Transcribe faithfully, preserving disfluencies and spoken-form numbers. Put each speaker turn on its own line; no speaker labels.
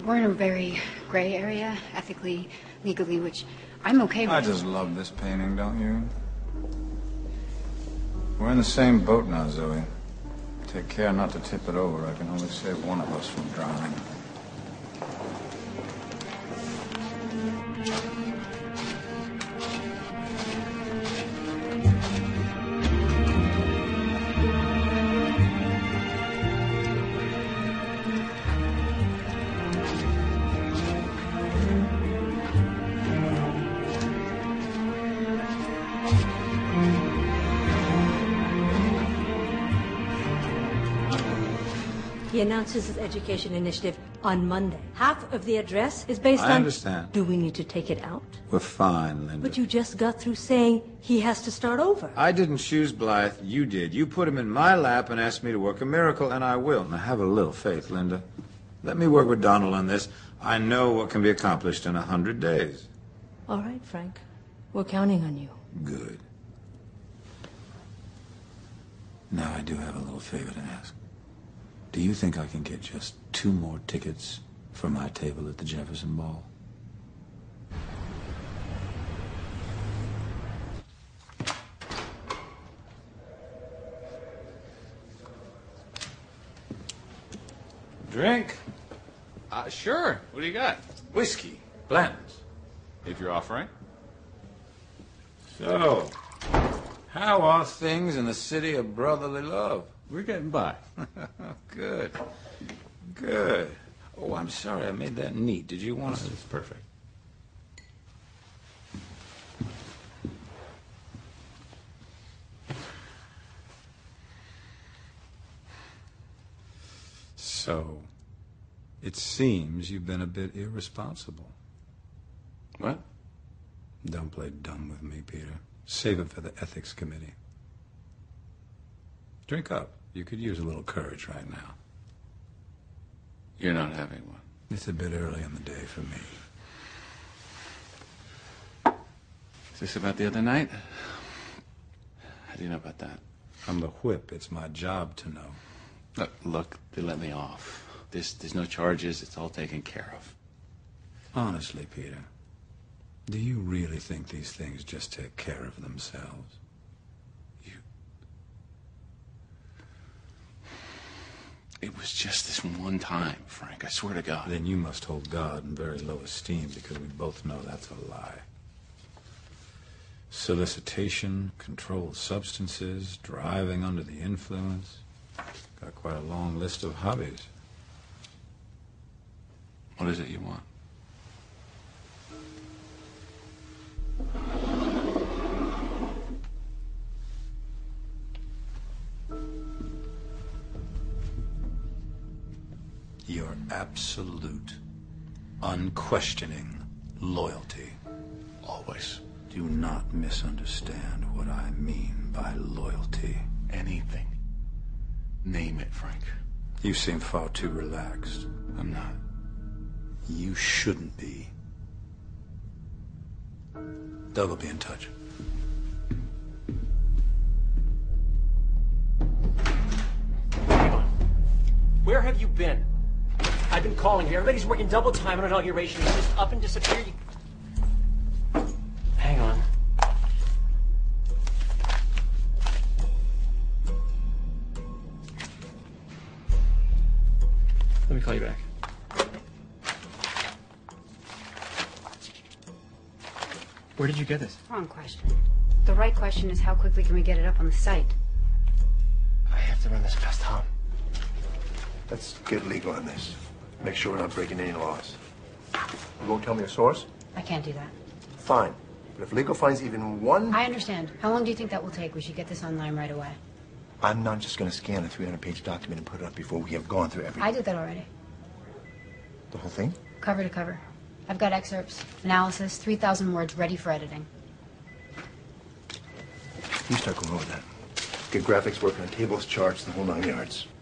We're in a very gray area, ethically, legally, which I'm okay with.
I just love this painting, don't you? We're in the same boat now, Zoe. Take care not to tip it over. I can only save one of us from drowning.
He announces his education initiative on Monday. Half of the address is based on...
I understand.
Do we need to take it out?
We're fine, Linda.
But you just got through saying he has to start over.
I didn't choose Blythe. You did. You put him in my lap and asked me to work a miracle, and I will. Now, have a little faith, Linda. Let me work with Donald on this. I know what can be accomplished in a hundred days.
All right, Frank. We're counting on you.
Good. Now, I do have a little favor to ask. Do you think I can get just two more tickets for my table at the Jefferson Ball? Drink?
Uh, sure. What do you got?
Whiskey. Blanton's.
If you're offering.
So, how are things in the city of brotherly love?
We're getting by.
Good. Good. Oh, I'm sorry I made that neat. Did you want to...
It's perfect.
So, it seems you've been a bit irresponsible.
What?
Don't play dumb with me, Peter. Save it for the ethics committee. Drink up. You could use a little courage right now.
You're not having one.
It's a bit early in the day for me.
Is this about the other night? How do you know about that?
I'm the whip. It's my job to know.
Look, look, they let me off. There's, there's no charges. It's all taken care of.
Honestly, Peter, do you really think these things just take care of themselves?
It was just this one time, Frank. I swear to God.
Then you must hold God in very low esteem, because we both know that's a lie. Solicitation, controlled substances, driving under the influence. Got quite a long list of hobbies.
What is it you want?
Your absolute, unquestioning loyalty.
Always.
Do not misunderstand what I mean by loyalty.
Anything. Name it, Frank.
You seem far too relaxed.
I'm not.
You shouldn't be. Doug will be in touch.
Hang on. Where have you been? I've been calling you. Everybody's working double time on inauguration. You just up and disappear. You... Hang on. Let me call you back. Where did you get this?
Wrong question. The right question is how quickly can we get it up on the site?
I have to run this past Tom.
Let's get legal on this. Make sure we're not breaking any laws. You won't tell me a source?
I can't do that.
Fine. But if legal finds even one...
I understand. How long do you think that will take? We should get this online right away.
I'm not just going to scan a three hundred page document and put it up before we have gone through everything.
I did that already.
The whole thing?
Cover to cover. I've got excerpts, analysis, three thousand words ready for editing.
You start going over that. Get graphics working on tables, charts, the whole nine yards.